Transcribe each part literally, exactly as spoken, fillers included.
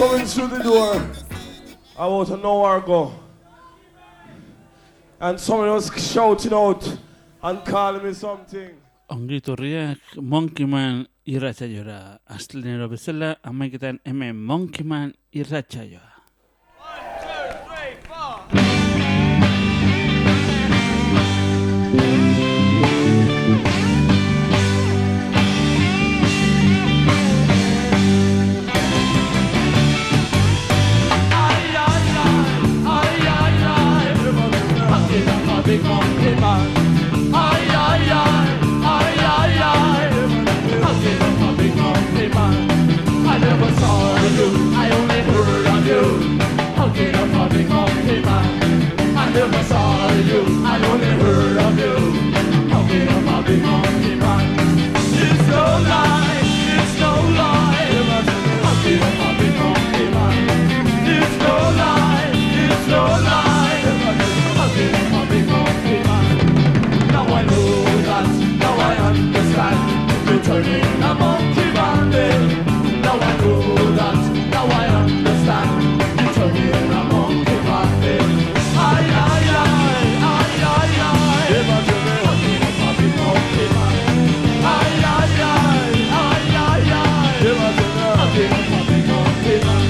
coming through the door. I want to know where I go. And someone was shouting out and calling me something. Ongi torriak Monkey Man irratsaioa. Astlenero bezala hamaiketan hemen Monkey Man irratsaioa. Big monkey man, ay ay ay, ay ay ay. Hugging up a big monkey man. I never saw you, I only heard of you. Hugging up a big monkey man. I never saw you, I only heard of you. Hugging up a big monkey man. It's no lie, it's no lie. Hugging up a big monkey man. It's no lie, it's no lie. Hugging up a big monkey man. Now I know that, now I understand. You're turning a monkey man. Now I know that, now I understand. You're turning a monkey man. Ay ay ay, ay ay ay. Hugging up a big monkey man. Ay ay ay, ay ay ay. Hugging up a big monkey man.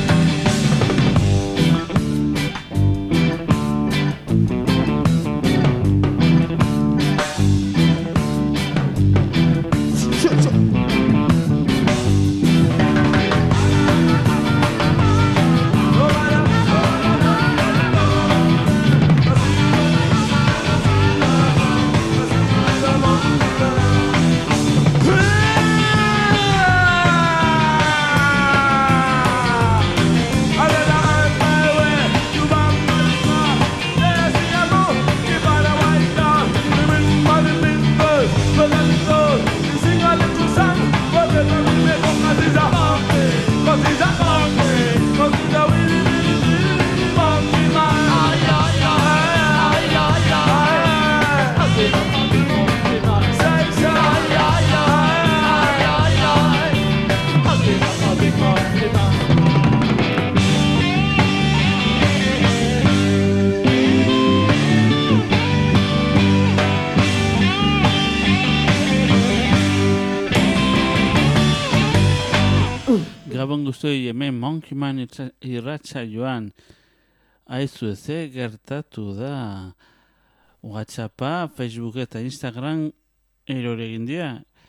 Gabon guztioi hemen Monkey Man irratsaioan. Aizu ze gertatu da. WhatsAppa, Facebook eta Instagram erore egin dira.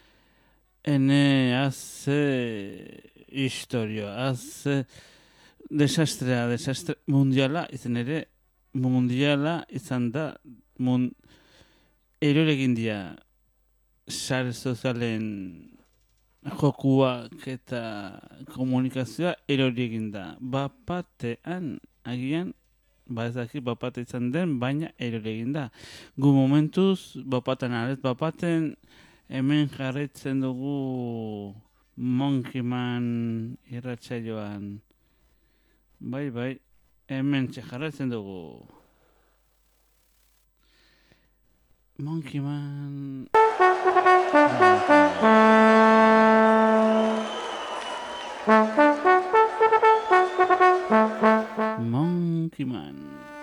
Ene haze historio, haze desastrea, desastre mundiala, izan ere mundiala izan da mun erore egin dira. Sare sozialen jokuak eta komunikazioa erori egin da. Bapatean, agian, ba ez dakit bapate izan den, baina erori egin da. Gu momentuz, bapaten aret, bapaten hemen jarraitzen dugu Monkey Man irratsaioan. Bai, bai, hemen jarraitzen dugu. Monkey Man... Monkey Man.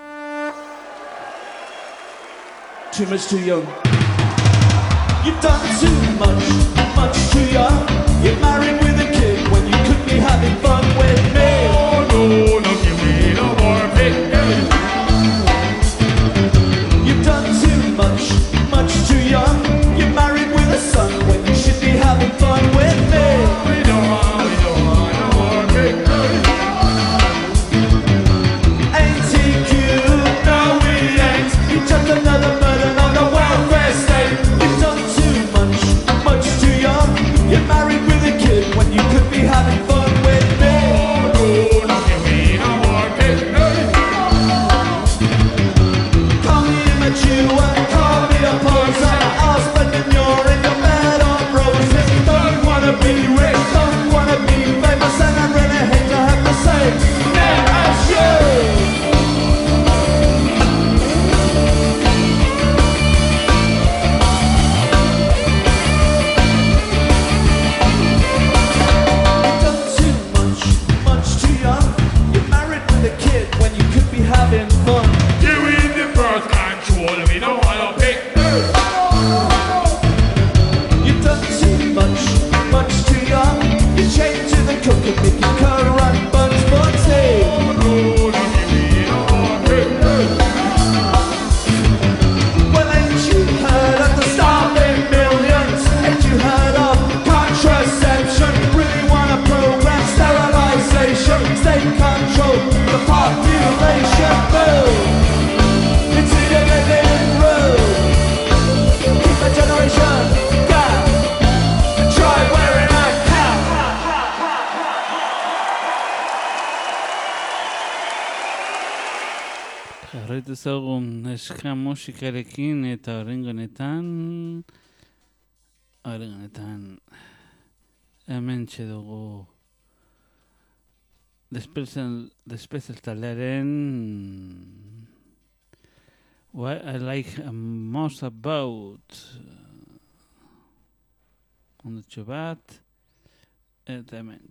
Too much too young. You've done too much, much too young. You're married with a kid when you could be having fun with me. Oh no, no, give me no more pictures. You've done too much, much too young. You're married with a son when you should be having fun with me. We don't want, we don't want no more pictures. Ain't he cute? No, we ain't. He's just another burden on the welfare state. You've done too much, much too young. You're married with a kid when you could be having fun with me. Jarraitu zaugun eska musikarekin eta horrengo honetan horrengo honetan hemen dugu Despezal taldearen What I like most about ondotxo bat eta hemen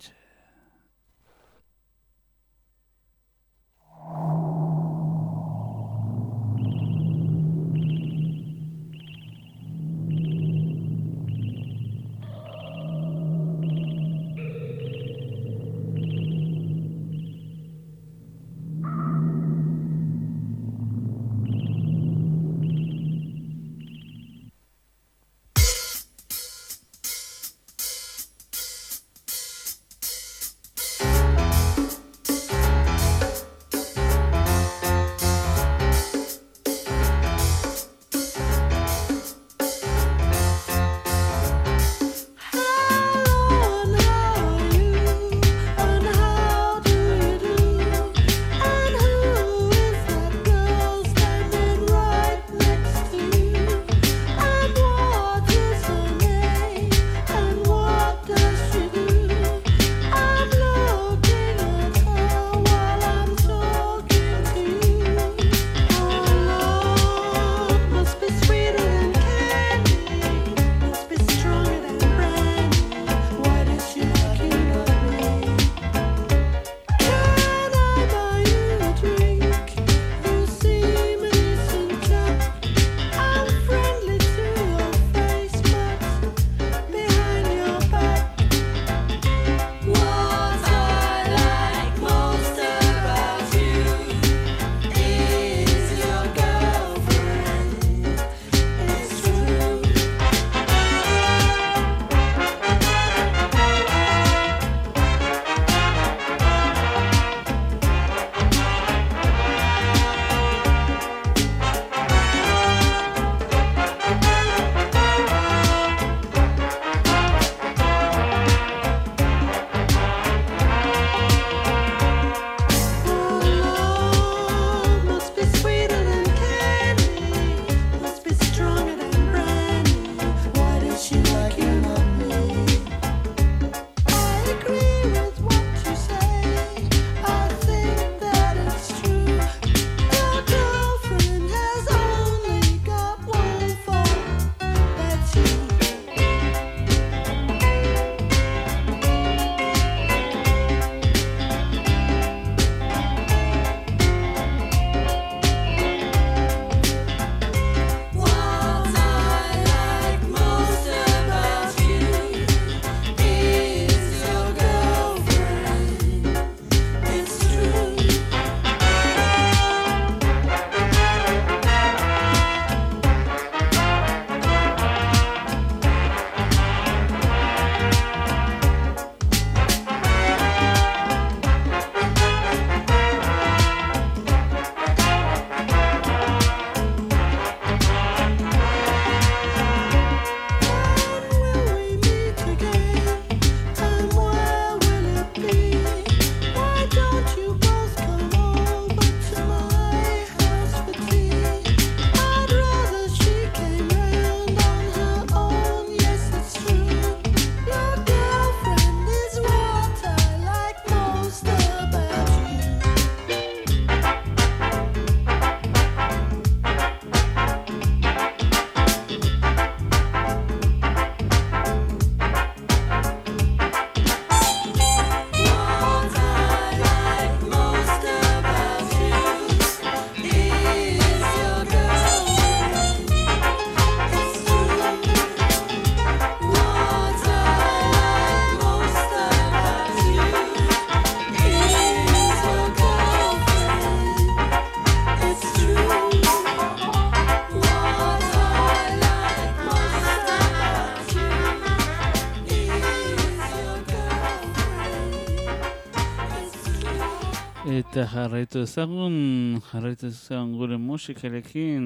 Eta jarraitu ezagun, jarraitu ezagun gure musikarekin.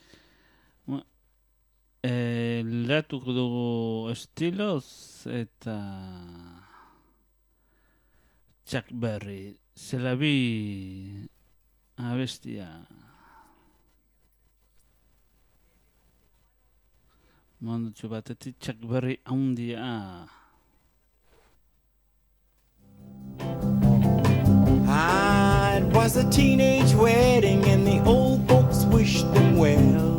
E, latuko dugu estiloz eta Chuck Berry, zelabi abestia. Mondotxo batetik Chuck Berry haundia. Ah, it was a teenage wedding and the old folks wished them well.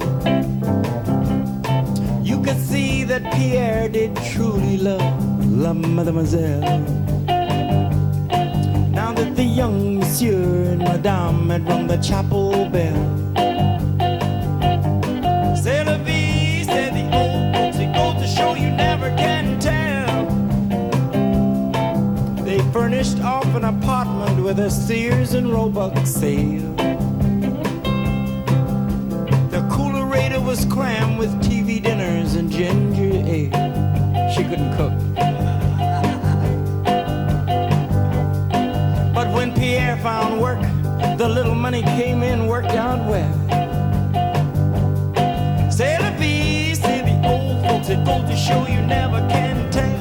You could see that Pierre did truly love La Mademoiselle. Now that the young monsieur and madame had rung the chapel bell, c'est la vie, said the old folks, it goes to show you never can tell. They furnished off an apartment with a Sears and Roebuck sale. The coolerator was crammed with T V dinners and ginger ale. She couldn't cook. But when Pierre found work, the little money came in, worked out well. C'est la vie, say the old folks, it goes to show you never can tell.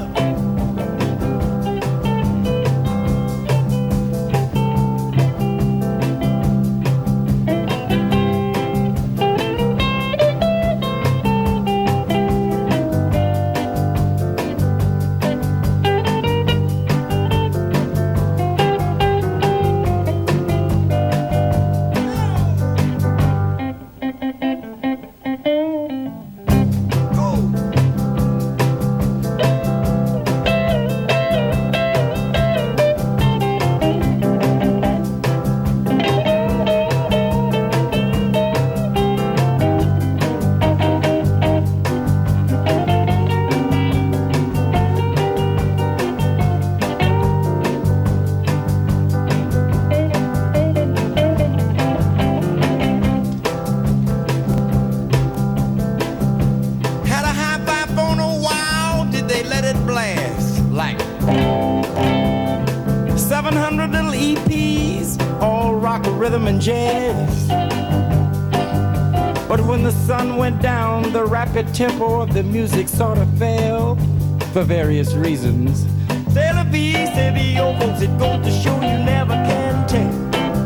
Rhythm and jazz. But when the sun went down, the rapid tempo of the music sort of fell for various reasons. C'est la vie, say the old folks, it goes to show you never can tell.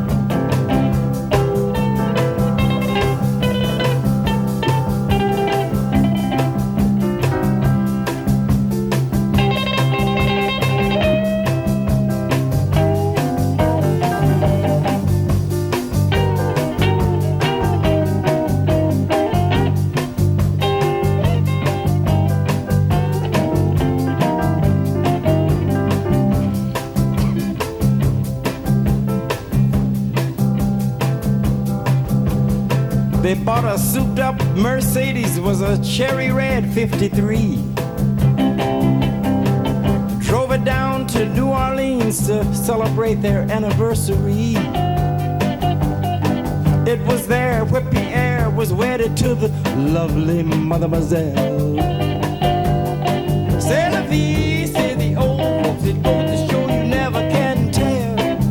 They bought a souped-up Mercedes, it was a cherry red fifty-three. Drove it down to New Orleans to celebrate their anniversary. It was there where Pierre was wedded to the lovely Mademoiselle. C'est la vie, say the old folks, it goes to show you never can tell.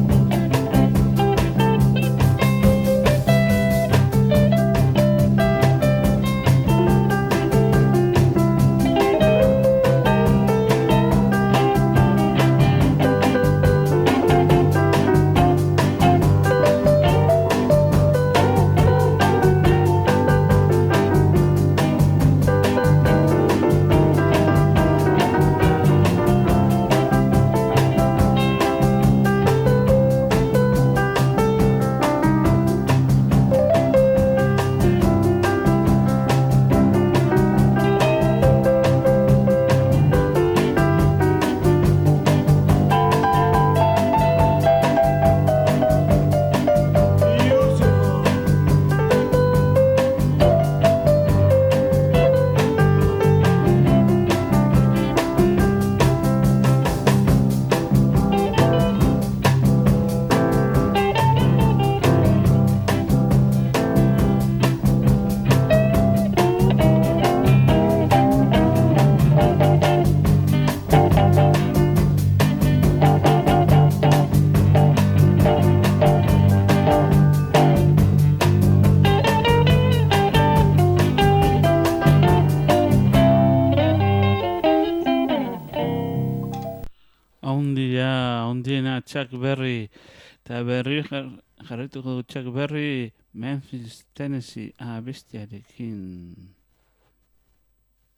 Chuck Berry, eta berri jarraituko du Chuck Berry Memphis, Tennessee abestiarekin.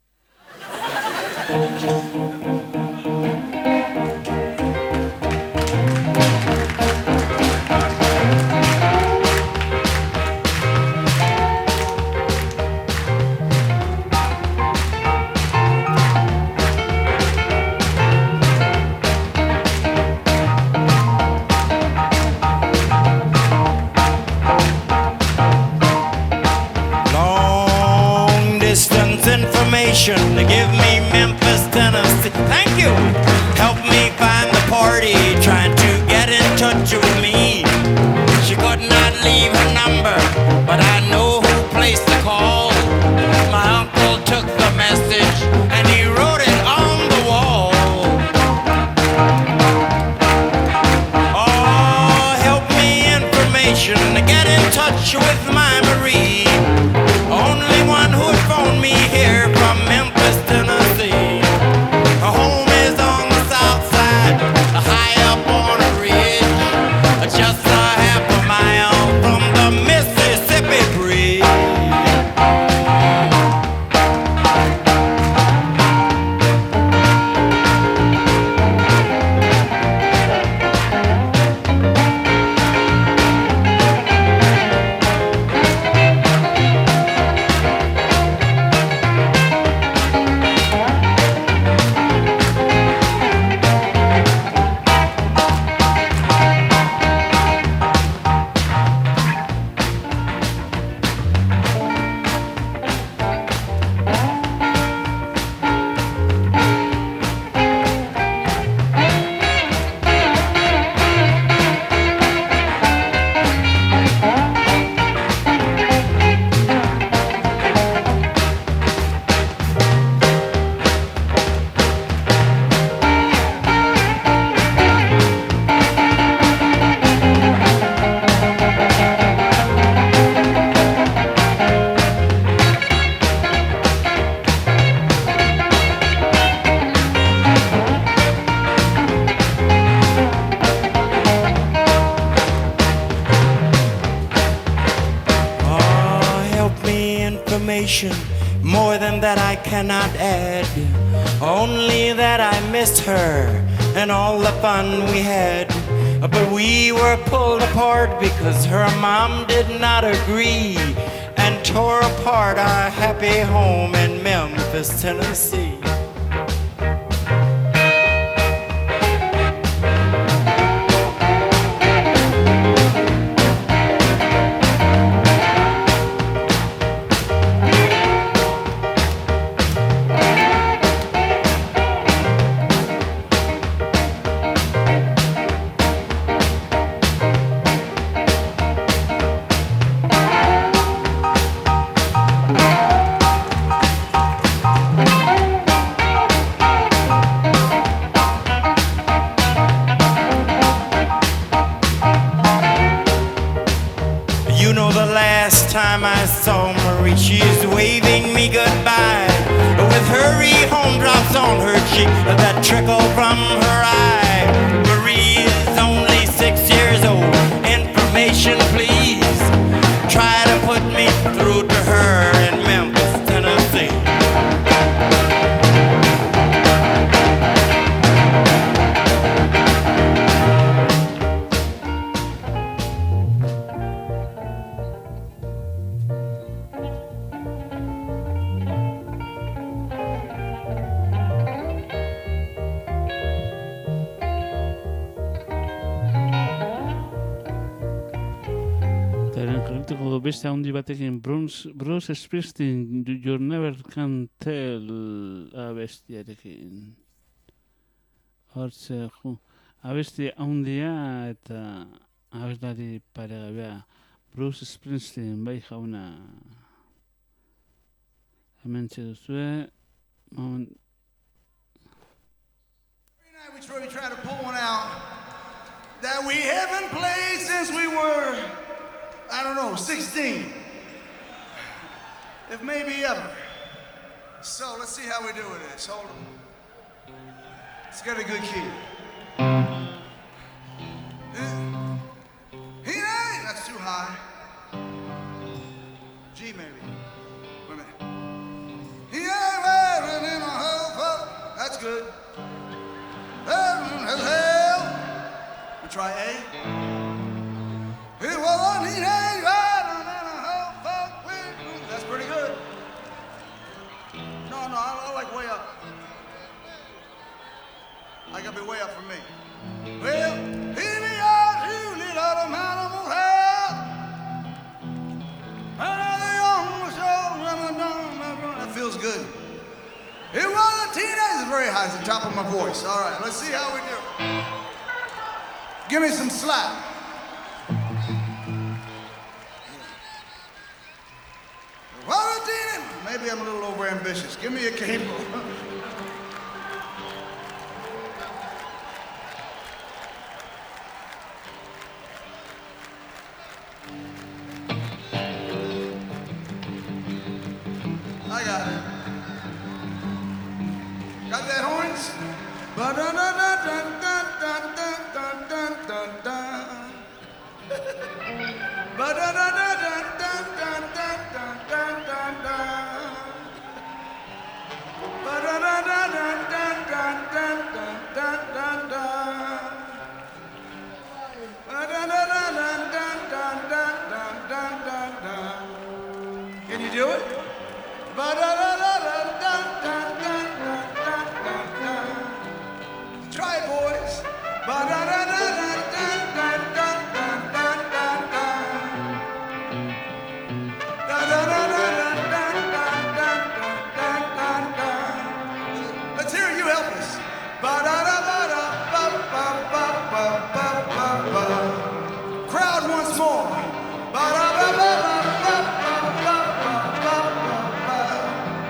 Long distance information to give me Memphis, Tennessee. Thank you. Help me find the party trying to get in touch with me. She could not leave her number, but I know who placed the call. My uncle took the message and he wrote it on the wall. Oh, help me information to get in touch with my Marie. Only one who'd phone me here from Memphis, Tennessee. Her home is on the south side, high up on a ridge, just a half a mile from the Mississippi Bridge. Oh, help me information, more than that I cannot add. Only that I missed her and all the fun we had. But we were pulled apart because her mom did not agree and tore apart our happy home in Memphis, Tennessee. You know the last time I saw Marie, she's waving me goodbye with hurry home drops on her cheek that trickle from her eye. Marie is only six years old. Information, please. Try to put me through to her in Memphis, Tennessee. Eta beste handi batekin Bruce, Bruce Springsteen, You Never Can Tell abestiarekin. Hortze, ju, abesti handia eta abeslari paregabea. Bruce Springsteen, bai jauna. Hemen txeduzue. Moment. Every night we try, we try to pull one out that we haven't played since we were, I don't know, sixteen. If maybe ever. So let's see how we do with this. Hold on. Let's get a good key. Hey, that's too high. G maybe. Wait a minute. Yeah, in a hope. try A. It was a teenage ride and a whole fuck with- That's pretty good. No, no, I, I like way up. I gotta be way up for me. Well, here we are, two little animal hell. Another young show. That feels good. It was a teenage, very high, it's the top of my voice. All right, let's see how we do. Give me some slap. Well, a teenage, maybe I'm a little over ambitious. Give me a cable. I got it. Got that horns? Can you do it? Try it, boys. Let's hear you help us. Crowd once more.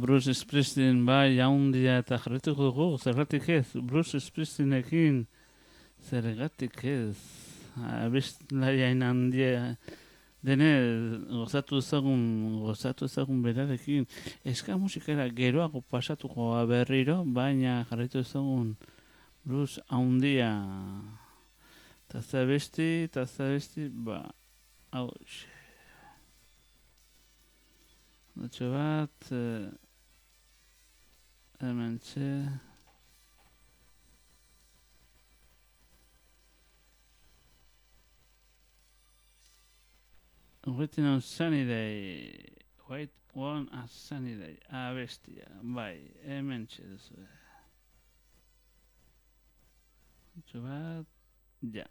Bruce Springsteen bai haundia eta jarretuko dugu, zergatik ez, Bruce Springsteenekin, zergatik ez, abestlariain handia denez, gozatu ezagun, gozatu ezagun berarekin, eska musikara geroago pasatuko berriro, baina jarretu ezagun Bruce haundia, eta zabesti, eta zabesti, ba, hau, Datxo bat, eh, hemen txe. Waiting on sunny day, wait on a sunny day, abestia, bai, hemen txe duzu. Datxo bat, ja.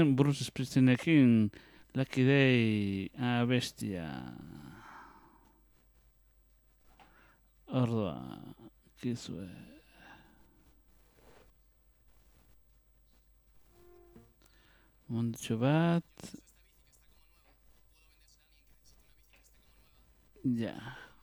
zen Bruce Springsteenekin Lucky Day abestia. Ordua, kizue. Monditxo bat. Ja.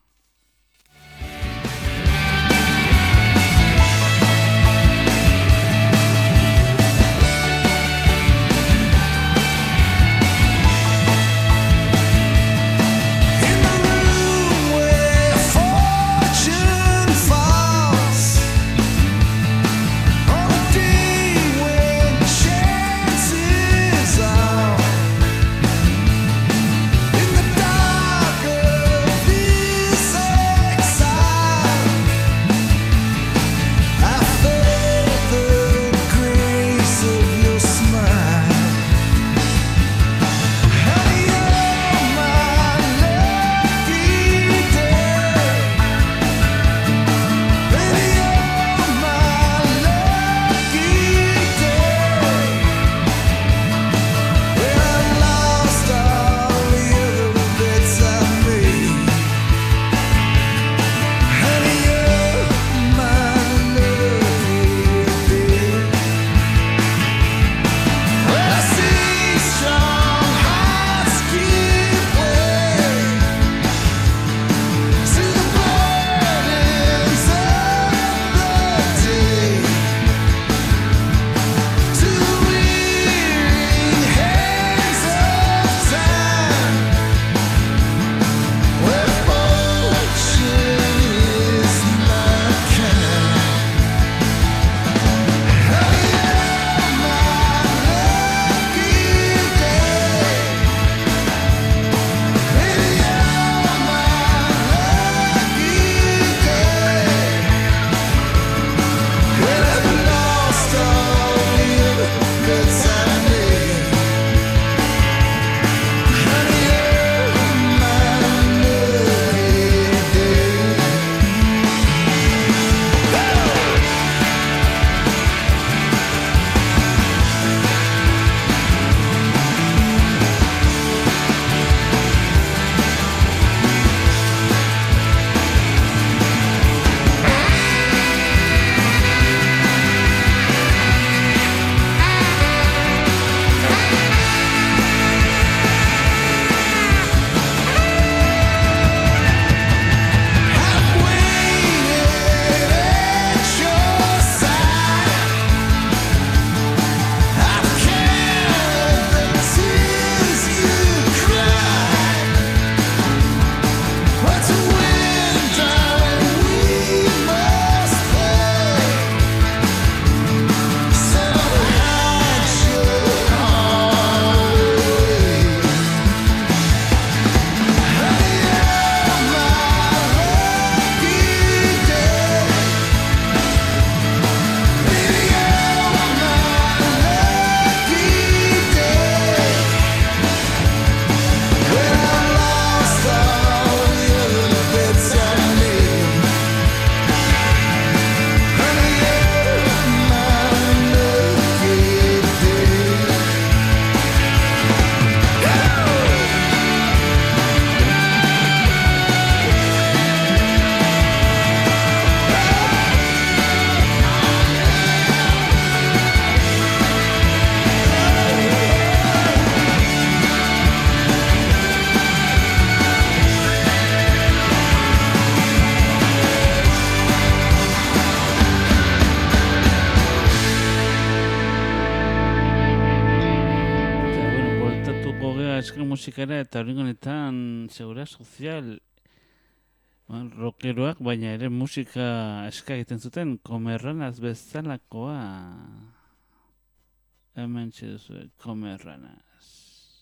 musikara eta hori honetan segura sozial rockeroak, baina ere musika eska egiten zuten Comerranas bezalakoa. Hemen txeduzu, Comerranas.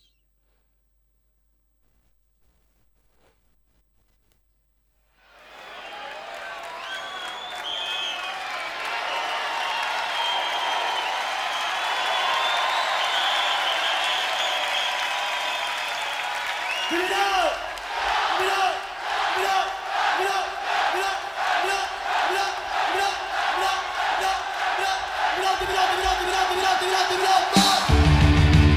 Give it up! Give it up! Give it up! Give it up! Give it up! Give it up! Give it up! Give it up! Give it up! Give it up! Give it up! Give it up! Give it up! Give it up! Give it up! Give it up! Give it up!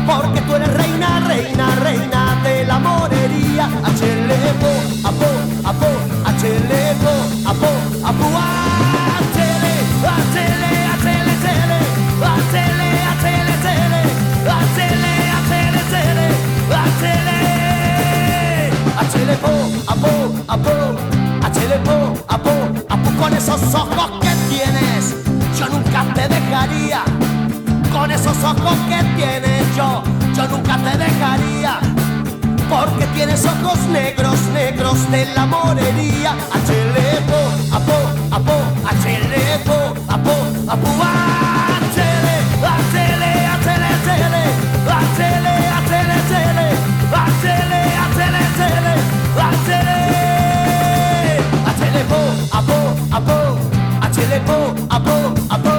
porque tú eres reina, reina, reina de la morería. Achelepo, apo, apo, achelepo, apo, apo, achele, achele, achele, achele, achele, achele, achele, achele, achele, achele, achelepo, apo, apo, achelepo, apo, apo, con esos ojos que tienes, yo nunca te dejaría. Con esos ojos que tienes yo, yo nunca te dejaría. Porque tienes ojos negros, negros de la morería. Achelepo, apo, apo, achelepo, apo, apo, achele, achele, achele, achele, achele, achele, achele, achele, achele, achele, achele, achelepo, apo, apo, achelepo, apo, apo.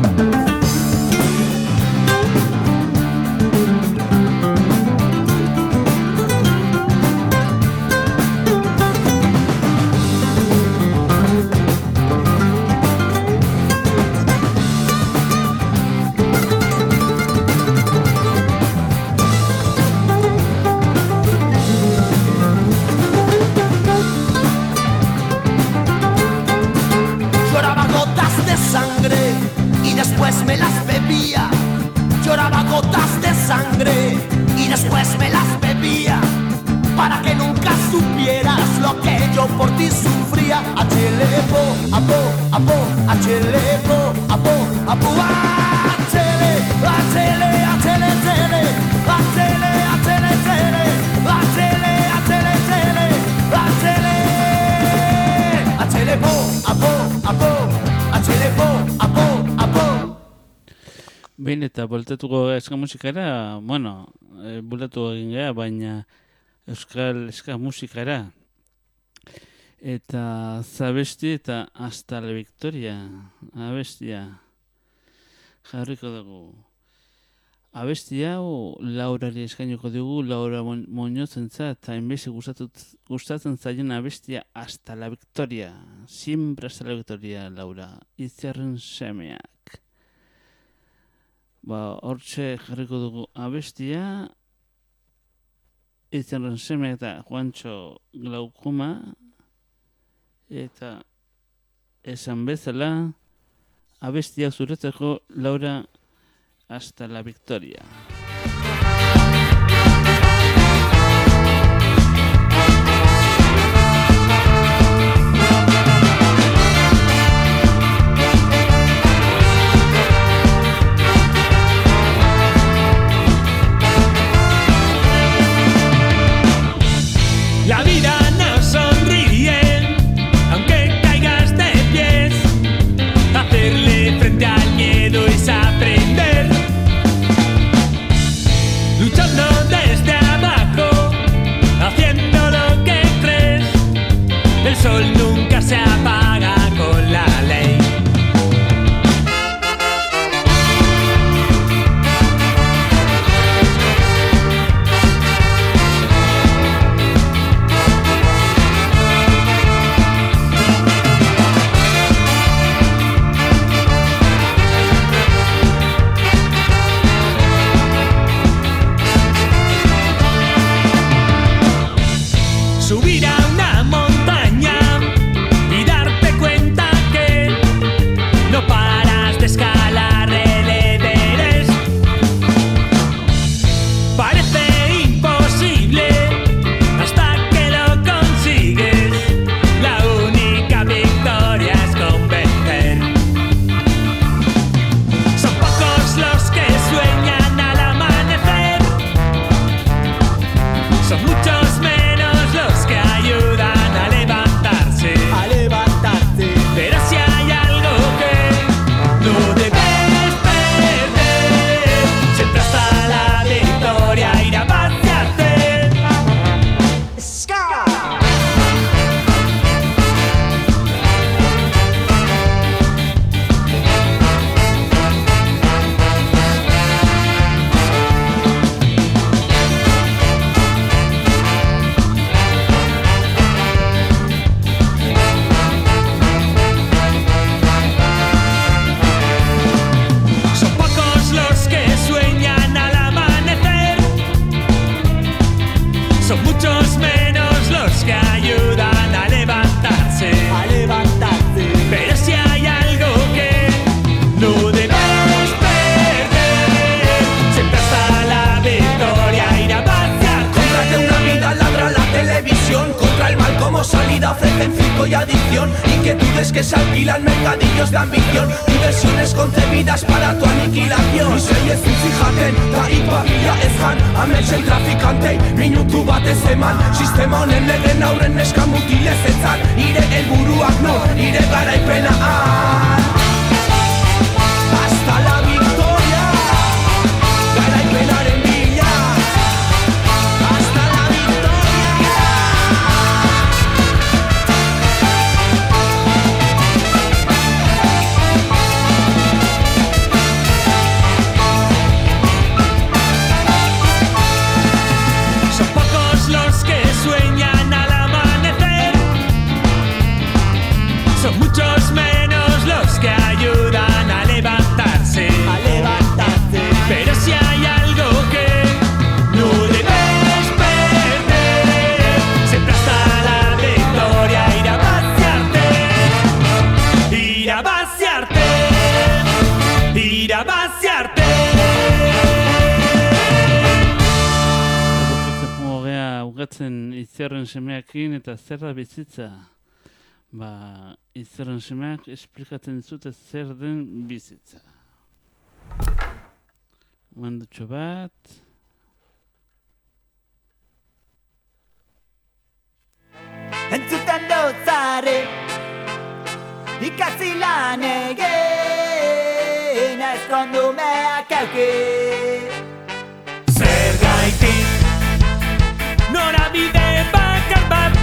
Después me las bebía, lloraba gotas de sangre y después me las bebía, para que nunca supieras lo que yo por ti sufría. Achelepo, apo, apo, achelepo, apo, apo, achele, achele, achele, achele, achele, achele, achele, achele, achele, achele, achelepo, apo, apo, achelepo, apo. Behin eta bultatuko eska musikara, bueno, e, bultatu egin gara, baina euskal eska musikara. Eta zabesti eta hasta la victoria, abestia, jarriko dugu. Abestia hau Laurari eskainiko dugu, Laura Muñozentzat, eta enbezi gustatzen zaien abestia hasta la victoria, siempre hasta la victoria, Laura, Itzarren semeak. Ba, hortxe jarriko dugu abestia, Itzarren semeak eta Juantxo Glaukuma, eta esan bezala, abestia zuretzeko, Laura, hasta la victoria. La vida no sonríe, aunque caigas de pies. Hacerle frente al miedo es aprender. ciudades que se alquilan, mercadillos de ambición, diversiones concebidas para tu aniquilación. Isei ezin zijaten, ta ipabila ez jan, ametsen trafikantei, minutu batez eman. Sistema honen legen aurren neska mutilez etzan, nire helburuak no, nire garaipena han. Hasta la victoria, garaipenaren bila. Hasta la victoria. Son pocos los que sueñan al amanecer, son muchos menos los que ayudan a levantarse. A levantarse. Pero si hay algo que no debes perder, siempre hasta la victoria, ir a vaciarte, ir a vaciarte, ir a vaciarte. Bukatzeko gea ugatzen Izerren semeakin eta zer da bizitza. Ba, Izerren semeak esplikatzen dizute zer den bizitza. Mandutxo bat. Entzuten dozare ikasi lan egin ezkondumeak auki. Zergaitik norabide bakar bat,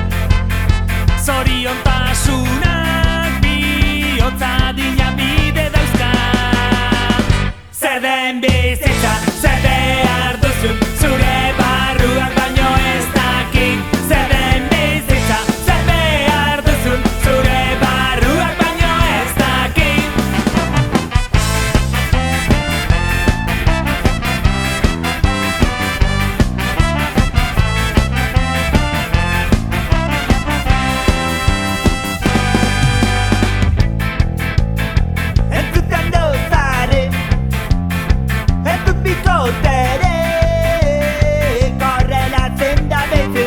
zoriontasunak bihotza dinamide dauzka. Zer den bizitza, zer behar duzun, zure barruak baino ez dakit. Zer den bizitza, zer behar duzun, zure barruak baino ez dakit. Entzuten dozare ez dut bikotere korrelatzen da beti.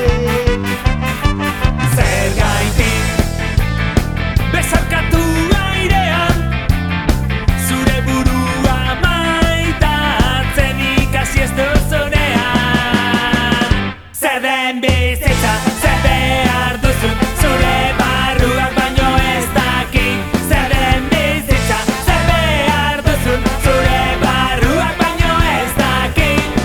Zergaitik besarkatu airean, zure burua maitatzen ikasi ez duzunean. Zer den bizitza, zer behar duzun, zure barruak baino ez dakit. Zer den bizitza, zer behar duzun, zure barruak baino ez dakit.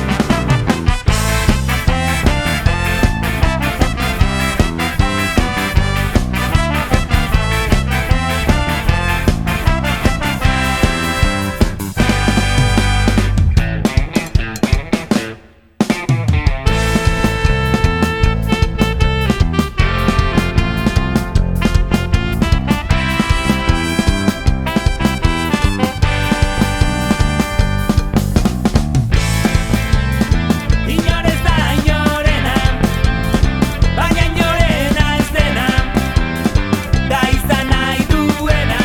Inorez da inorena, baina inorena ez dena, da izan nahi duena.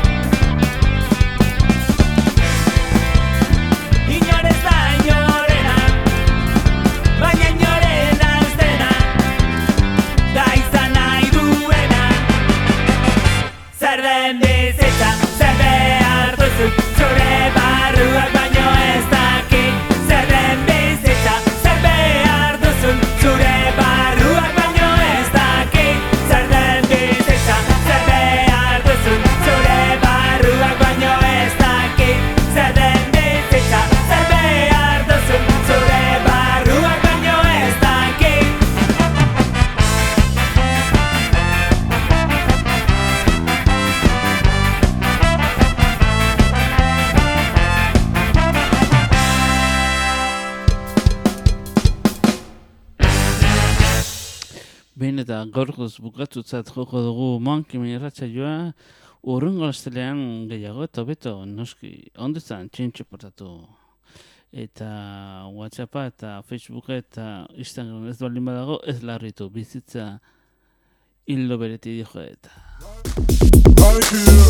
Inorez da inorena, baina inorena ez dena, da izan nahi duena. Zer den bizitza, zer behar duzun, zure barruak baino ez dakit. Zer den bizitza, zer behar duzun, zure barruak baino ez dakit. Zer den bizitza, zer behar duzun, zure barruak baino ez dakit. Zer den bizitza, zer behar duzun, zure barruak baino ez dakit. Behin eta gaurkoz bukatutzat joko dugu Monkey irratsaioa, urrungo astelean gehiago eta hobeto, noski, ondezan txintxo portatu. Eta WhatsAppa eta Facebooka eta Instagram ez baldin badago, ez larritu bizitza hildo bereti dio eta. Right here